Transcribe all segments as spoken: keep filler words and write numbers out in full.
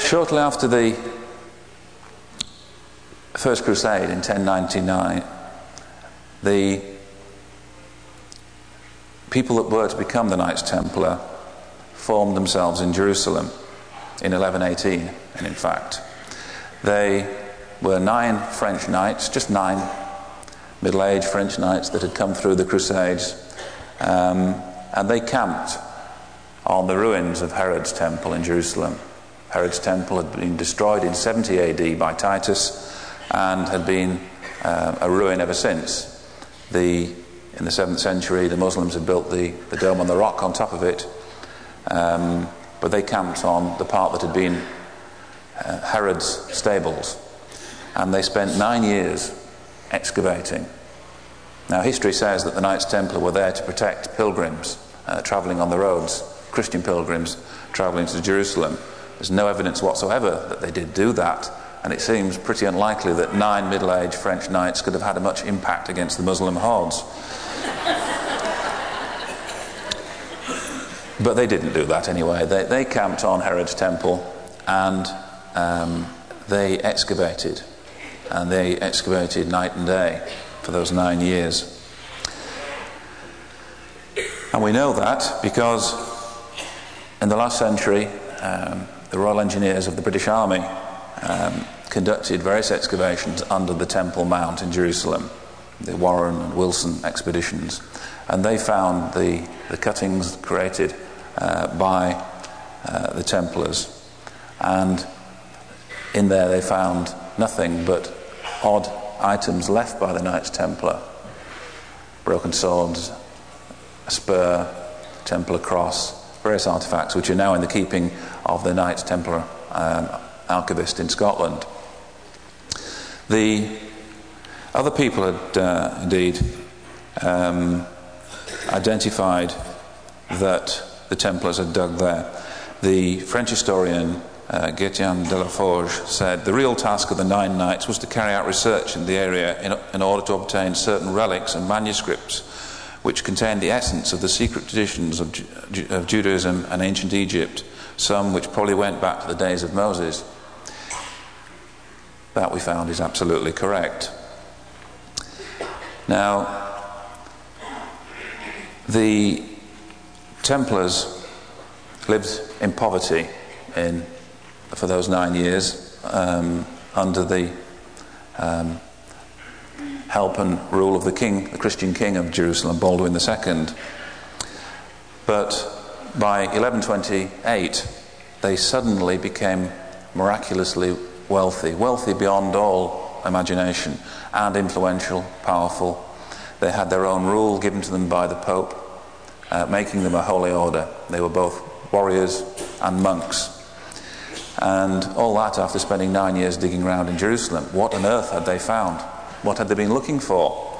shortly after the First Crusade in ten ninety-nine, the people that were to become the Knights Templar formed themselves in Jerusalem in eleven eighteen, and in fact they were nine French knights, just nine middle-aged French knights that had come through the Crusades, um, and they camped on the ruins of Herod's temple in Jerusalem. Herod's temple had been destroyed in seventy A D by Titus and had been uh, a ruin ever since. The, in the seventh century, the Muslims had built the, the Dome on the Rock on top of it, um, but they camped on the part that had been uh, Herod's stables, and they spent nine years excavating. Now, history says that the Knights Templar were there to protect pilgrims uh, travelling on the roads, Christian pilgrims travelling to Jerusalem. There's no evidence whatsoever that they did do that, and it seems pretty unlikely that nine middle-aged French knights could have had much impact against the Muslim hordes. But they didn't do that anyway. They, they camped on Herod's temple, and um, they excavated. And they excavated night and day for those nine years. And we know that because in the last century, um, the Royal Engineers of the British Army um, conducted various excavations under the Temple Mount in Jerusalem, the Warren and Wilson expeditions, and they found the, the cuttings created uh, by uh, the Templars, and in there they found nothing but odd items left by the Knights Templar: broken swords, a spur, Templar cross, various artefacts which are now in the keeping of the Knights Templar um, archivist in Scotland. The other people had uh, indeed um, identified that the Templars had dug there. The French historian uh, Gaëtan de la Forge said the real task of the nine knights was to carry out research in the area in, in order to obtain certain relics and manuscripts which contained the essence of the secret traditions of, Ju- of Judaism and ancient Egypt, some which probably went back to the days of Moses. That, we found, is absolutely correct. Now, the Templars lived in poverty in for those nine years um, under the um, help and rule of the king, the Christian king of Jerusalem, Baldwin the Second. But by eleven twenty-eight, they suddenly became miraculously wealthy, wealthy beyond all imagination, and influential, powerful. They had their own rule given to them by the Pope, uh, making them a holy order. They were both warriors and monks. And all that after spending nine years digging around in Jerusalem. What on earth had they found? What had they been looking for?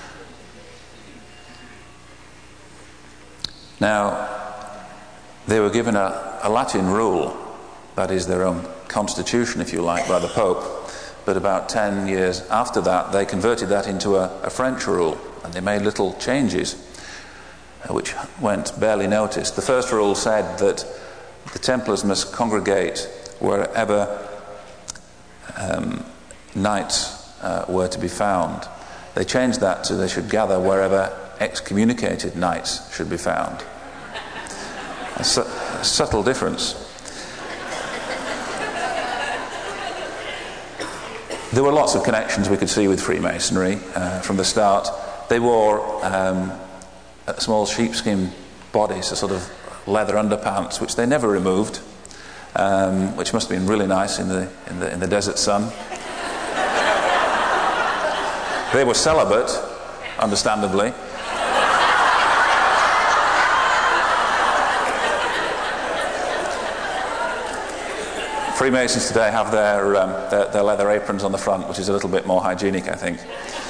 Now, they were given a, a Latin rule, that is their own constitution, if you like, by the Pope. But about ten years after that, they converted that into a, a French rule, and they made little changes, uh, which went barely noticed. The first rule said that the Templars must congregate wherever um, knights uh, were to be found. They changed that to they should gather wherever excommunicated knights should be found. A, su- a subtle difference. There were lots of connections we could see with Freemasonry uh, from the start. They wore um, a small sheepskin bodice, a sort of leather underpants, which they never removed, um, which must have been really nice in the in the in the desert sun. They were celibate, understandably. Freemasons today have their, um, their their leather aprons on the front, which is a little bit more hygienic, I think.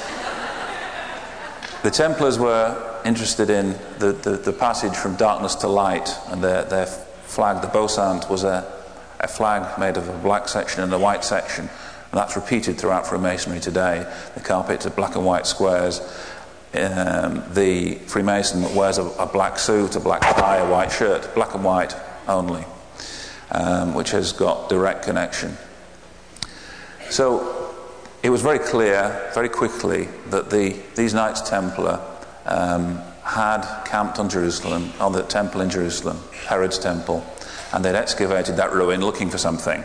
The Templars were interested in the, the, the passage from darkness to light, and their, their flag, the Bosant, was a, a flag made of a black section and a white section, and that's repeated throughout Freemasonry today. The carpets are black and white squares. Um, the Freemason wears a, a black suit, a black tie, a white shirt, black and white only. um, which has got direct connection. So it was very clear, very quickly, that the, these Knights Templar um, had camped on Jerusalem, on the temple in Jerusalem, Herod's temple, and they'd excavated that ruin looking for something.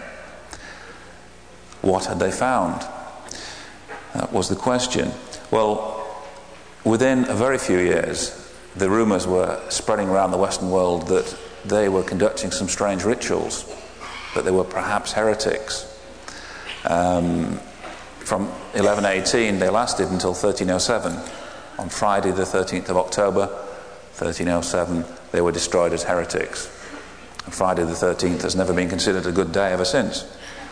What had they found? That was the question. Well, within a very few years, the rumours were spreading around the Western world that they were conducting some strange rituals, that they were perhaps heretics. Um, from eleven eighteen, they lasted until thirteen oh seven. On Friday the thirteenth of October, thirteen oh seven, they were destroyed as heretics. And Friday the thirteenth has never been considered a good day ever since.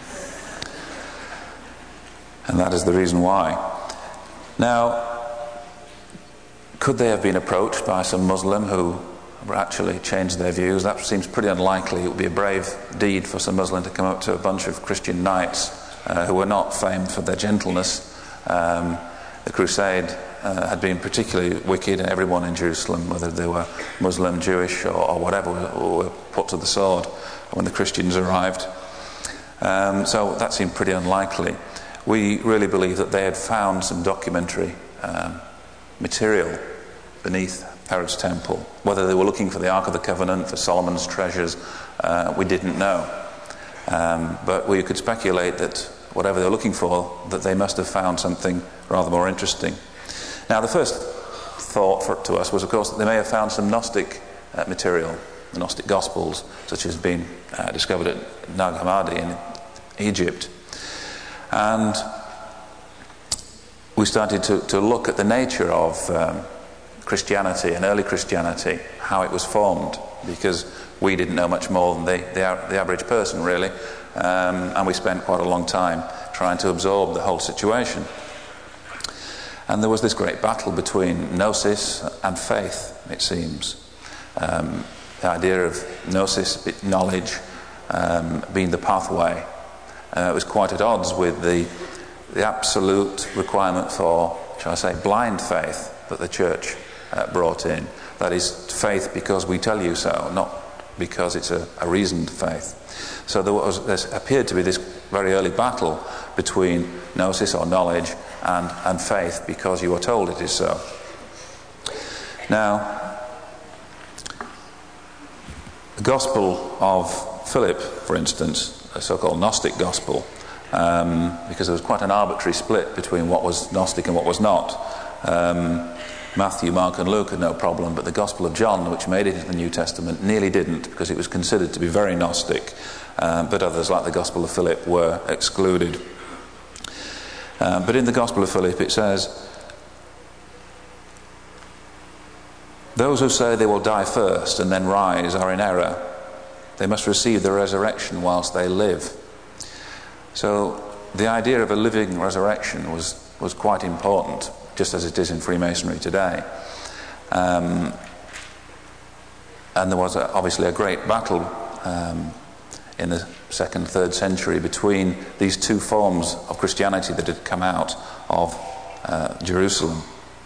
And that is the reason why. Now, could they have been approached by some Muslim who actually changed their views? That seems pretty unlikely. It would be a brave deed for some Muslim to come up to a bunch of Christian knights uh, who were not famed for their gentleness. Um, the crusade uh, had been particularly wicked, and everyone in Jerusalem, whether they were Muslim, Jewish, or, or whatever, were, were put to the sword when the Christians arrived. Um, so that seemed pretty unlikely. We really believe that they had found some documentary um, material beneath Herod's temple. Whether they were looking for the Ark of the Covenant, for Solomon's treasures, uh, we didn't know. Um, but we could speculate that whatever they were looking for, that they must have found something rather more interesting. Now, the first thought for, to us was, of course, that they may have found some Gnostic uh, material, the Gnostic Gospels, such as being uh, discovered at Nag Hammadi in Egypt. And we started to, to look at the nature of um, Christianity and early Christianity, how it was formed, because we didn't know much more than the, the, the average person, really, um, and we spent quite a long time trying to absorb the whole situation. And there was this great battle between gnosis and faith, it seems. Um, the idea of gnosis, knowledge, um, being the pathway, uh, was quite at odds with the, the absolute requirement for, shall I say, blind faith that the church uh, brought in. That is, faith because we tell you so, not because it's a, a reasoned faith. So there, was, there appeared to be this very early battle between gnosis or knowledge and, and faith because you are told it is so. Now, the Gospel of Philip, for instance, a so-called Gnostic Gospel, um, because there was quite an arbitrary split between what was Gnostic and what was not. Um, Matthew, Mark and Luke had no problem, but the Gospel of John, which made it into the New Testament, nearly didn't, because it was considered to be very Gnostic, um, but others, like the Gospel of Philip, were excluded. Um, but in the Gospel of Philip it says, "Those who say they will die first and then rise are in error. They must receive the resurrection whilst they live." So the idea of a living resurrection was, was quite important, just as it is in Freemasonry today. Um, and there was a, obviously a great battle um, in the second, third century between these two forms of Christianity that had come out of uh, Jerusalem.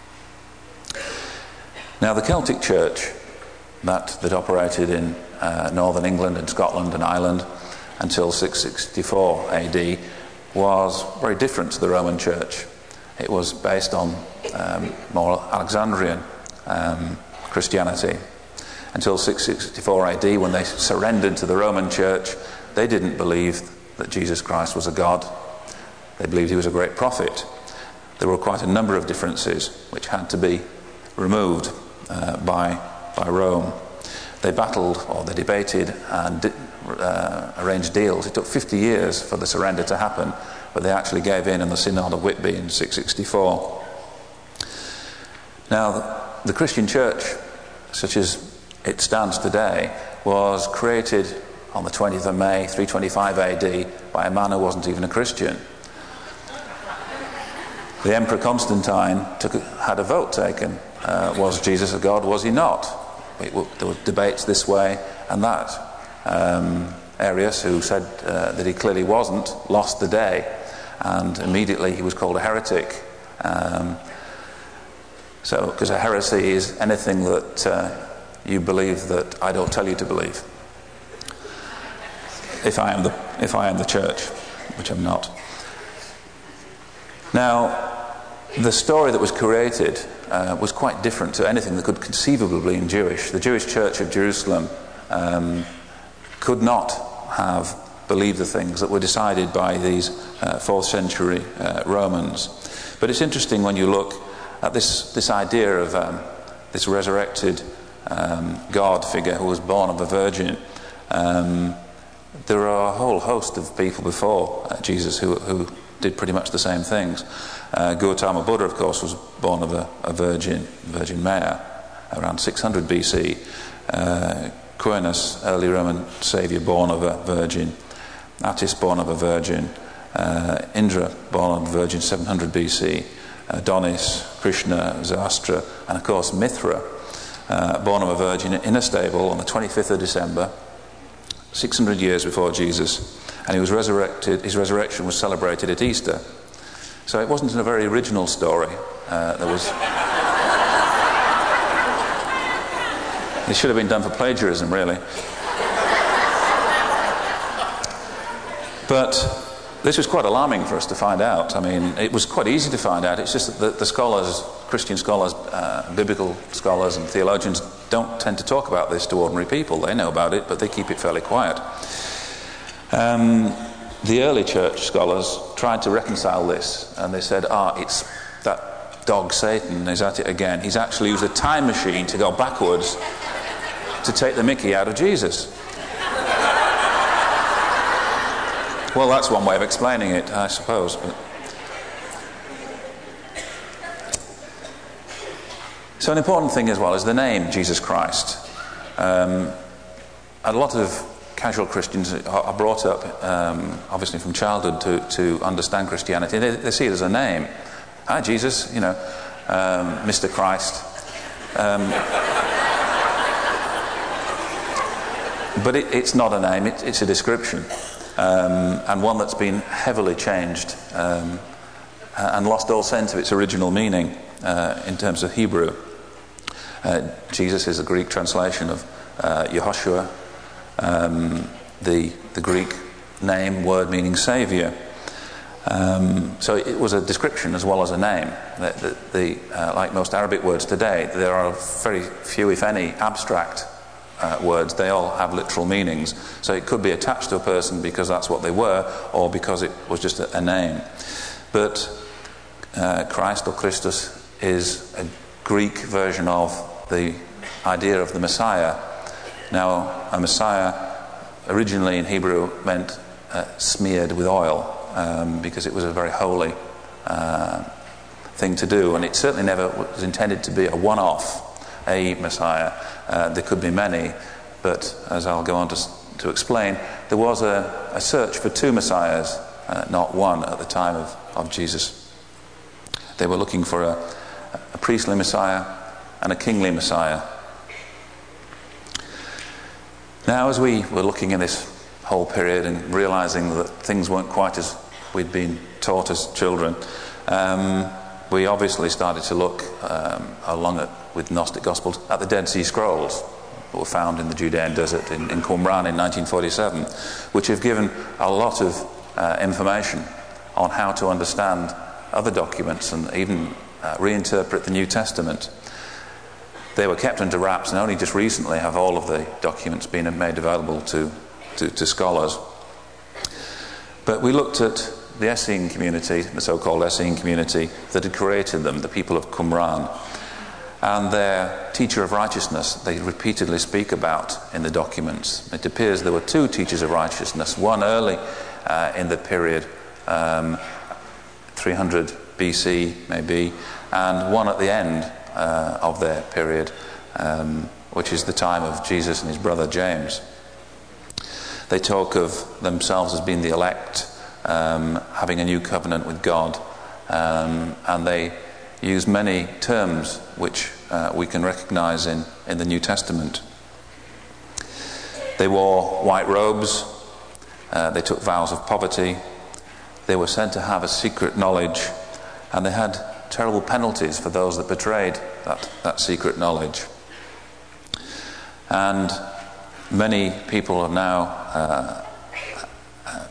Now, the Celtic Church that, that operated in uh, northern England and Scotland and Ireland until six sixty-four A D was very different to the Roman Church. It was based on um, more Alexandrian um, Christianity. Until six sixty-four A D, when they surrendered to the Roman Church, they didn't believe that Jesus Christ was a god. They believed he was a great prophet. There were quite a number of differences which had to be removed uh, by, by Rome. They battled, or they debated and di- uh, arranged deals. It took fifty years for the surrender to happen, but they actually gave in in the Synod of Whitby in six sixty-four. Now, the, the Christian Church, such as it stands today, was created on the twentieth of May, three twenty-five A D, by a man who wasn't even a Christian. The Emperor Constantine took, had a vote taken. Uh, was Jesus a god? Was he not? It, there were debates this way and that. Um, Arius, who said uh, that he clearly wasn't, lost the day, and immediately he was called a heretic. Um, so, because a heresy is anything that uh, you believe that I don't tell you to believe. if I am the if I am the church, which I'm not. Now, the story that was created uh, was quite different to anything that could conceivably be Jewish. The Jewish Church of Jerusalem um, could not have believed the things that were decided by these uh, fourth century uh, Romans. But it's interesting when you look at this this idea of um, this resurrected um, God figure who was born of a virgin. Um, there are a whole host of people before uh, Jesus who, who did pretty much the same things. Uh, Gautama Buddha, of course, was born of a, a virgin, Virgin Maya, around six hundred B C. Uh, Quirinus, early Roman saviour, born of a virgin. Attis, born of a virgin. Uh, Indra, born of a virgin, seven hundred B C. Adonis, Krishna, Zoroaster, and of course Mithra, uh, born of a virgin in a stable on the twenty-fifth of December, six hundred years before Jesus, and he was resurrected. His resurrection was celebrated at Easter. So it wasn't a very original story. Uh, there was. It should have been done for plagiarism, really. But this was quite alarming for us to find out. I mean, it was quite easy to find out. It's just that the, the scholars, Christian scholars, uh, biblical scholars and theologians don't tend to talk about this to ordinary people. They know about it, but they keep it fairly quiet. Um, the early church scholars tried to reconcile this, and they said, ah, it's that dog Satan is at it again. He's actually used a time machine to go backwards to take the mickey out of Jesus. Well, that's one way of explaining it, I suppose. But so an important thing as well is the name, Jesus Christ. Um, a lot of casual Christians are brought up, um, obviously from childhood, to, to understand Christianity. They, they see it as a name. Hi, Jesus, you know, um, Mister Christ. Um, but it, it's not a name, it, it's a description. Um, and one that's been heavily changed um, and lost all sense of its original meaning uh, in terms of Hebrew. Uh, Jesus is a Greek translation of uh, Yehoshua, um, the, the Greek name, word meaning saviour. Um, so it was a description as well as a name. The, the, the, uh, like most Arabic words today, there are very few, if any, abstract Uh, words. They all have literal meanings, so it could be attached to a person because that's what they were, or because it was just a, a name. But uh, Christ or Christus is a Greek version of the idea of the Messiah. Now, a Messiah originally in Hebrew meant uh, smeared with oil, um, because it was a very holy uh, thing to do, and it certainly never was intended to be a one-off, a Messiah. Uh, there could be many, but as I'll go on to, to explain, there was a, a search for two Messiahs, uh, not one, at the time of, of Jesus. They were looking for a, a priestly Messiah and a kingly Messiah. Now, as we were looking in this whole period and realizing that things weren't quite as we'd been taught as children, um, we obviously started to look um, along it with Gnostic Gospels at the Dead Sea Scrolls that were found in the Judean desert in, in Qumran in nineteen forty-seven, which have given a lot of uh, information on how to understand other documents and even uh, reinterpret the New Testament. They were kept under wraps, and only just recently have all of the documents been made available to, to, to scholars. But we looked at the Essene community, the so-called Essene community that had created them, the people of Qumran, and their teacher of righteousness they repeatedly speak about in the documents. It appears there were two teachers of righteousness, one early uh, in the period, um, three hundred B C maybe, and one at the end uh, of their period, um, which is the time of Jesus and his brother James. They talk of themselves as being the elect, Um, having a new covenant with God, um, and they use many terms which uh, we can recognize in, in the New Testament. They wore white robes, uh, they took vows of poverty, they were said to have a secret knowledge, and they had terrible penalties for those that betrayed that, that secret knowledge. And many people have now uh,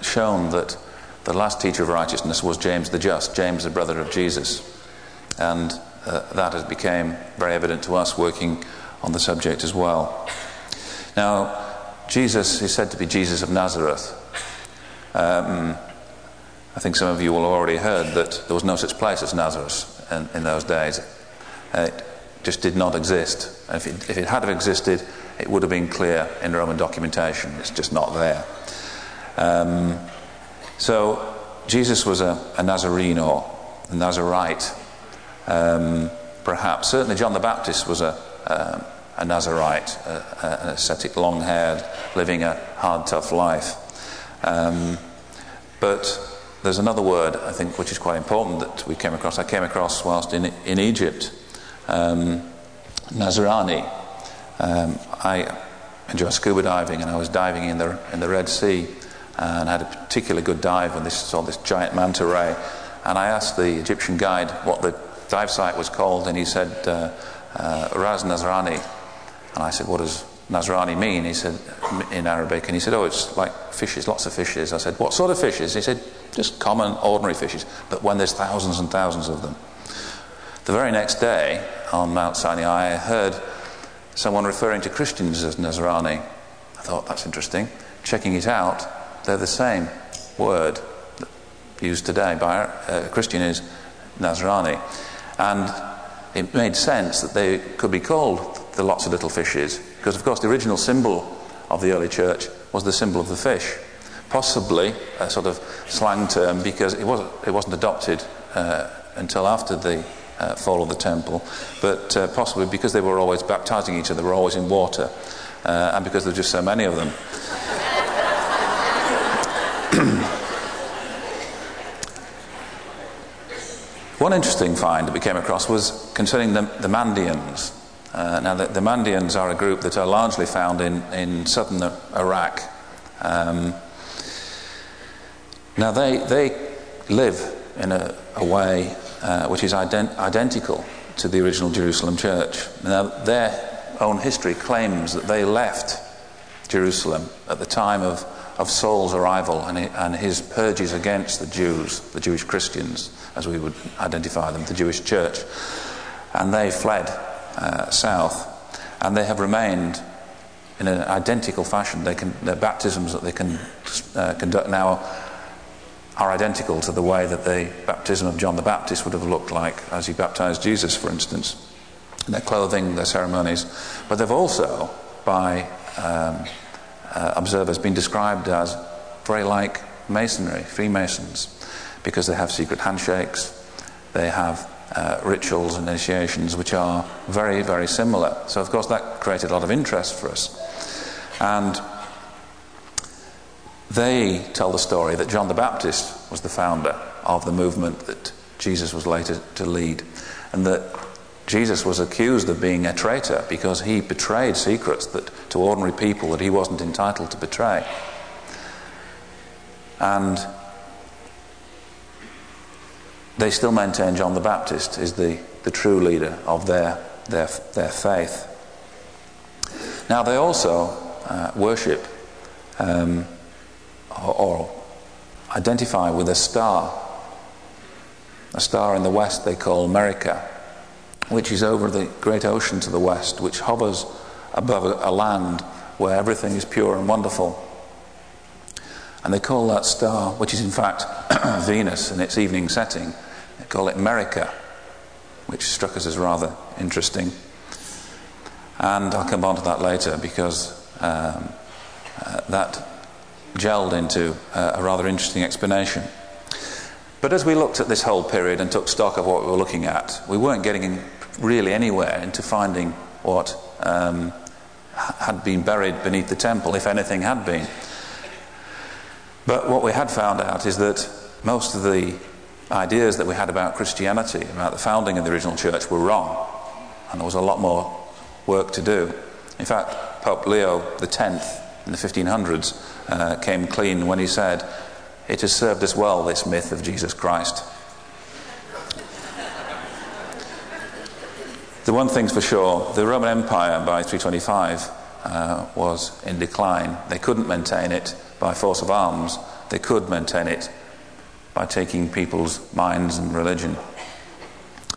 shown that the last teacher of righteousness was James the Just, James the brother of Jesus. And uh, that has become very evident to us working on the subject as well. Now, Jesus is said to be Jesus of Nazareth. Um, I think some of you will have already heard that there was no such place as Nazareth in, in those days. It just did not exist. And if it, if it had have existed, it would have been clear in Roman documentation. It's just not there. Um, so Jesus was a, a Nazarene or a Nazarite. Um, perhaps. Certainly John the Baptist was a, um, a Nazarite, a, an ascetic, long-haired, living a hard, tough life. Um, but there's another word, I think, which is quite important that we came across. I came across whilst in in Egypt. Um, Nazarani. Um, I enjoy scuba diving, and I was diving in the in the Red Sea, and had a particularly good dive when this saw this giant manta ray. And I asked the Egyptian guide what the dive site was called, and he said uh, uh, Ras Nazrani. And I said, what does Nazrani mean? He said, in Arabic. And he said, oh, it's like fishes, lots of fishes. I said, what sort of fishes? He said, just common, ordinary fishes, but when there's thousands and thousands of them. The very next day on Mount Sinai, I heard someone referring to Christians as Nazrani. I thought, that's interesting. Checking it out, they're the same word used today by a Christian is Nazrani. And it made sense that they could be called the lots of little fishes, because of course the original symbol of the early church was the symbol of the fish. Possibly a sort of slang term, because it wasn't, it wasn't adopted uh, until after the uh, fall of the temple, but uh, possibly because they were always baptizing each other, they were always in water, uh, and because there were just so many of them. One interesting find that we came across was concerning the, the Mandeans. Uh, now, the, the Mandeans are a group that are largely found in, in southern Iraq. Um, now, they they live in a, a way uh, which is ident- identical to the original Jerusalem church. Now, their own history claims that they left Jerusalem at the time of, of Saul's arrival and, and his purges against the Jews, the Jewish Christians, as we would identify them, the Jewish church. And they fled uh, south, and they have remained in an identical fashion. They can, their baptisms that they can uh, conduct now are identical to the way that the baptism of John the Baptist would have looked like as he baptized Jesus, for instance. Their clothing, their ceremonies. But they've also, by um, uh, observers, been described as very like Masonry, Freemasons, because they have secret handshakes, they have uh, rituals and initiations which are very, very similar. So, of course, that created a lot of interest for us. And they tell the story that John the Baptist was the founder of the movement that Jesus was later to lead, and that Jesus was accused of being a traitor because he betrayed secrets that to ordinary people that he wasn't entitled to betray. And they still maintain John the Baptist is the, the true leader of their, their, their faith. Now, they also uh, worship um, or, or identify with a star. A star in the west they call America, which is over the great ocean to the west, which hovers above a, a land where everything is pure and wonderful. And they call that star, which is in fact Venus in its evening setting, they call it America, which struck us as rather interesting. And I'll come on to that later, because um, uh, that gelled into uh, a rather interesting explanation. But as we looked at this whole period and took stock of what we were looking at, we weren't getting in really anywhere into finding what um, had been buried beneath the temple, if anything had been. But what we had found out is that most of the ideas that we had about Christianity, about the founding of the original church, were wrong, and there was a lot more work to do. In fact, Pope Leo the tenth in the fifteen hundreds uh, came clean when he said, "It has served us well, this myth of Jesus Christ." The one thing's for sure, the Roman Empire by three twenty-five uh, was in decline. They couldn't maintain it by force of arms, they could maintain it by taking people's minds and religion